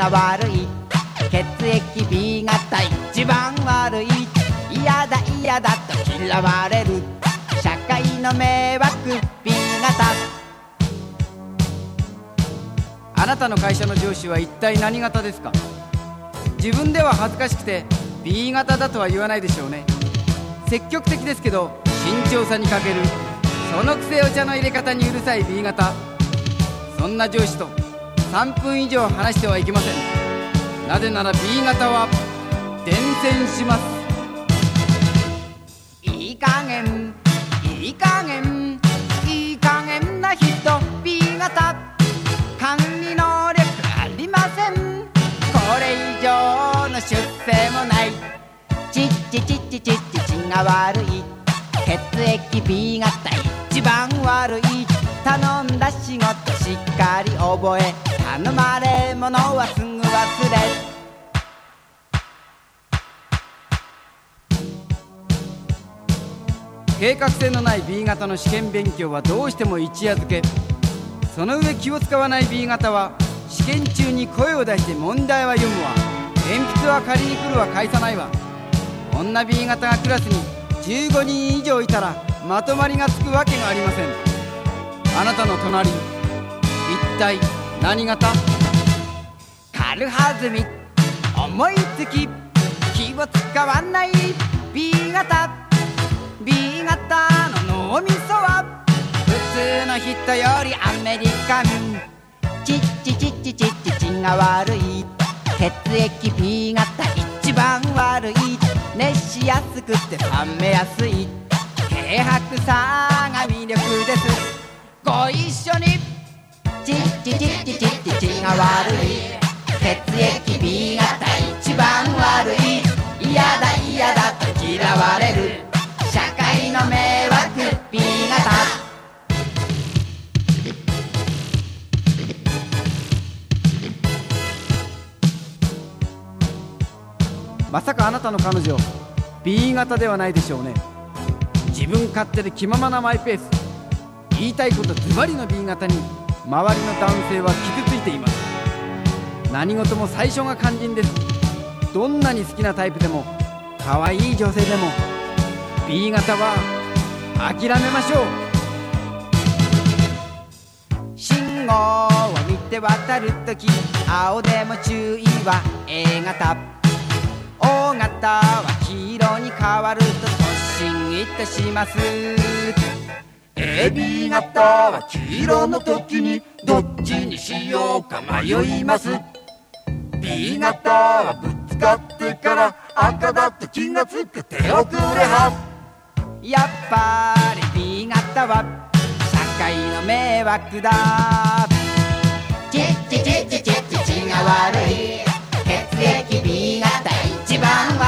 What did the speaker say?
が悪い。血液 B 型一番悪い。嫌だ嫌だと嫌われる。社会の迷惑 B 型。 あなたの会社の上司は一体何型ですか？自分では恥ずかしくて B 型だとは言わないでしょうね。積極的ですけど慎重さに欠ける。そのくせお茶の入れ方にうるさい B 型。そんな上司と3分以上話してはいけません。なぜなら B 型は伝染します。 いい加減いい加減いい加減な人 B 型。管理能力ありません。これ以上の出世もない。ちっちちっちちっち血が悪い。血液 B 型一番悪い。頼んだ仕事しっかり覚え、頼まれものはすぐ忘れ。 計画性のない B 型の試験勉強はどうしても一夜漬け。その上気を使わない B 型は試験中に声を出して問題は読むわ、鉛筆は借りに来るわ返さないわ。こんな B 型がクラスに15人以上いたらまとまりがつくわけがありません。あなたの隣、一体何型？ 軽はずみ、思いつき、気を使わない B 型。 B 型の脳みそは普通の人よりアメリカン。ちっちちっちちっち血が悪い。血液 B 型一番悪い。熱しやすくて冷めやすい。軽薄さが魅力です。ご一緒に。ちっちちっちちっち血が悪い。血液 B 型一番悪い。嫌だ嫌だと嫌われる。社会の迷惑 B 型。 まさかあなたの彼女 B 型ではないでしょうね。自分勝手で気ままなマイペース。言いたいことズバリの B 型に周りの男性は傷ついています。何事も最初が肝心です。どんなに好きなタイプでも可愛い女性でも B 型は諦めましょう。信号を見て渡るとき青でも注意は A 型。O 型は黄色に変わると突進いたします。 AB 型は黄色の時にどっちにしようか迷います。 B 型はぶつかってから赤だと気がつく手遅れは。 やっぱり B 型は社会の迷惑だ。ちっちちっちちっち血が悪い。血液 B 型一番悪い。